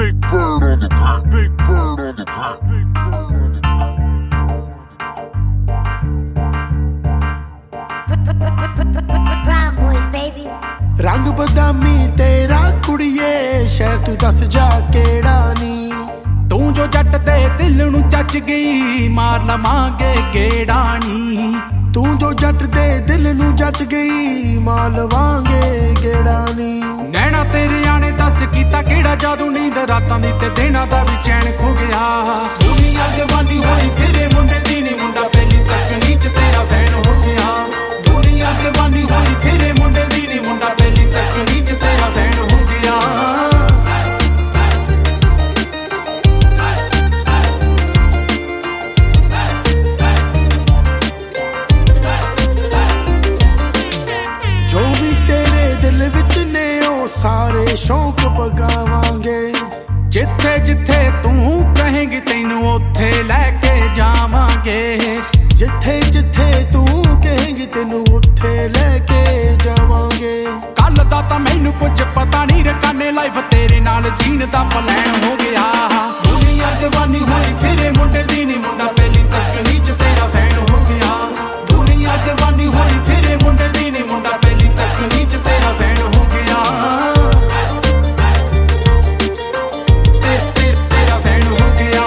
Big bird on the beat. Big bird on the beat. Big bird on the beat. Brown boys, baby. रंग बदामी तेरा कुड़िए शहर तू दस जा केड़ा नी तू जो जट दे दिल नू चच गई मार लवांगे गेड़ा नी तू जो जट दे दिल नू जच गई मार लवांगे गेड़ा नी नैना तेरे आने दस कीता केड़ा जादू नींद रातां दी ते दिनां दा भी चैन खो गया दुनिया जवानी होई तेरे मुंडे दी नी मुंडा पहली तक नीच तेरा फैन हो गया दुनिया जवानी होई तेरे मुंडे दी नी मुंडा पहली तक नीच तेरा फैन हो गया जो भी तेरे दिल विच ने ओ सारे शौक पगावांगे जिथे जिथे तू कहेंगी तैनू ओथे लैके जावांगे जिथे जिथे तू कहेंगी तेनू उत्थे लेके जावांगे कल दा तां मैनू कुछ पता नहीं रकाने लाइफ तेरे नाल जीण दा प्लान हो गया दुनिया जवानी होई तेरे मुंडे दी नी मुंडा पहली तक नीच तेरा फैन हो गया दुनिया जवानी होई तेरे मुंडे दी नी मुंडा पहली तक नीच तेरा फैन हो गया तेरा फैन हो गया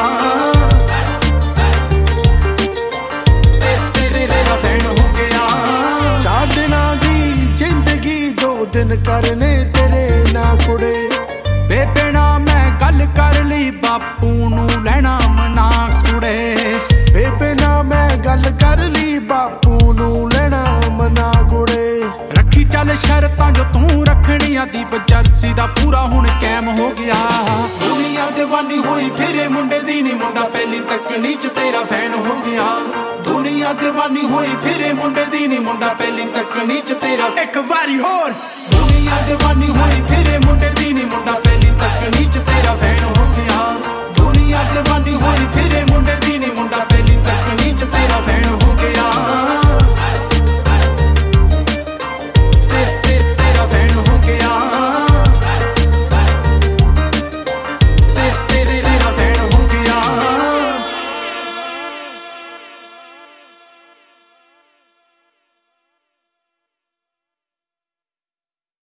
तेरा फैन हो गया 4 दिनां दी जिंदगी 2 दिन करने तेरे ना कुड़े बेबे ना मैं गल कर ली बापू नू लेना मना कुड़े बेबे ना मैं गल कर ली बापू नू लेना मना कुड़े रखी चल शरतां जो तू रखनियां दीप जर्सी दा पूरा हुण कैम हो गया दुनिया दीवानी होई फिरे मुंडे दी नी मुंडा पहली तक नीच तेरा फैन हो गया दुनिया दीवानी होई फिरे मुंडे दी नी मुंडा पहली तक नीच तेरा एक वारी होर दुनिया दीवानी होई फिरे मुंडे दी नी मुंडा पहली तक नीच तेरा फैन हो गया दुनिया दीवानी होई फिरे